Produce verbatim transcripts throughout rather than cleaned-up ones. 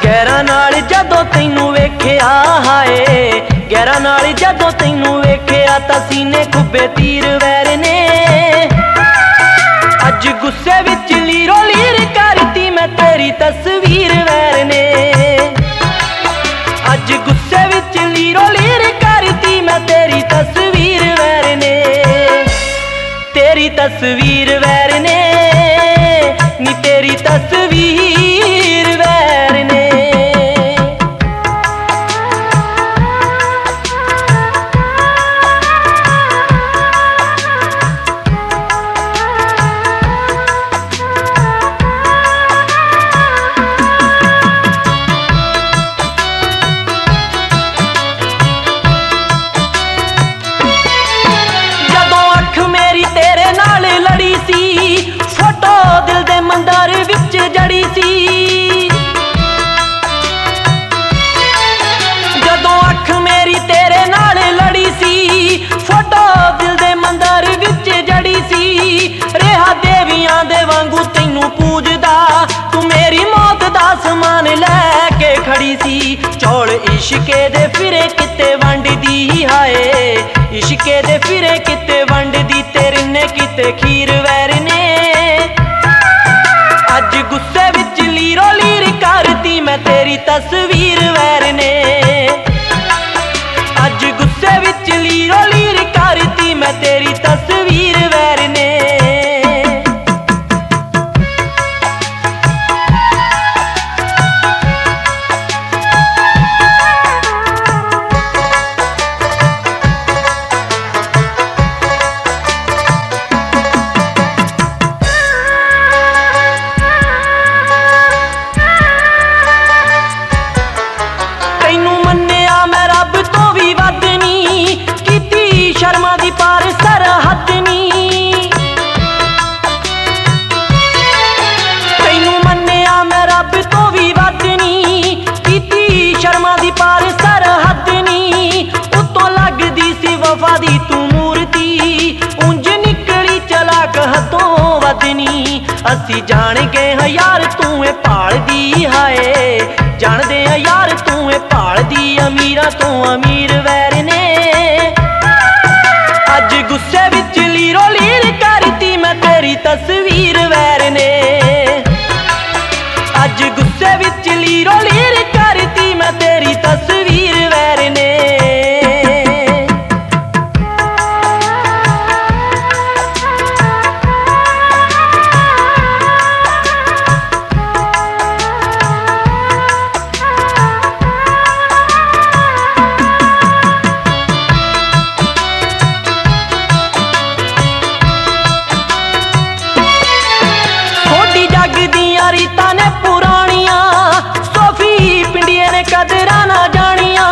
गैरां नाल जदों तैनू वेख्या हाय, गैरां नाल जदों तैनू वेख्या तां सीने खुब्बे तीर वैर ने। अज गुस्से विच लीरो लीर करती मैं तेरी तस्वीर वैर ने। अज गुस्से विच लीरो लीर करती मैं तेरी तस्वीर वैर ने। तेरी तस्वीर वैर ने नी तेरी तस्वीर वैर ने। जदों अख मेरी तेरे नाल लड़ी सी, फोटो दिल दे मंदर विच जड़ी सी। जदों अख मेरी तेरे नाल लड़ी सी, फोटो दिल दे मंदर विच जड़ी सी। रेहा देवियां दे वांगू तैनू पूजदा, तू मेरी मौत दा समान लैके खड़ी सी। चौल इश्के दे फिरे किते वंडदी हाय, इश्के दे फिरे किते वंडदी, तेरे ने किते खीर वैर ने। अज गुस्से विच लीरो लीर करती मैं तेरी तस्वीर वैर ने। अज गुस्से विच लीरो लीर करती मैं तेरी तस्वीर वैर ने। शर्मा दी पार सरहद नी, तैनू मन्निया मैं रब तो भी वध नी। कीती शर्मा दी पार सरहद नी, उतों लगदी सी वफा दी तू मूर्ति, उंज निकली चलाक हथों वदनी। असी जान गए हां यार तू ए भाल दी हाय, जाणदे हां यार तू ए भाल दी, अमीरां तो अमीर वैर ने। अज गुस्से विच लीरो लीर करती मैं तेरी तस्वीर वैर ने। अज गुस्से विच लीरो लीर करती मैं तेरी तस्वीर वैर ने। रीता ने पुरानिया सोफी पिंडिये ने कदरा ना जानिया।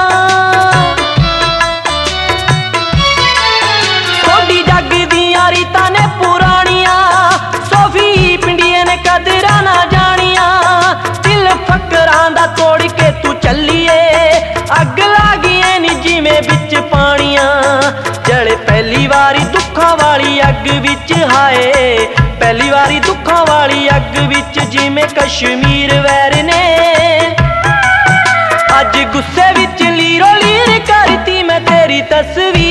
थोड़ी जग दिया रीता ने पुरानिया सोफी पिंडिये ने कदरा ना जानिया। दिल फकरां दा तोड़ के तू चलिए, अग लागिए नी जिवें बिच पानिया। जले पहली वारी दुखां वाली अग विच हाय, पहली वारी दुखां वाली अग विच जिमें कश्मीर वैर ने। अज गुस्से विच लीरो लीर करती मैं तेरी तस्वीर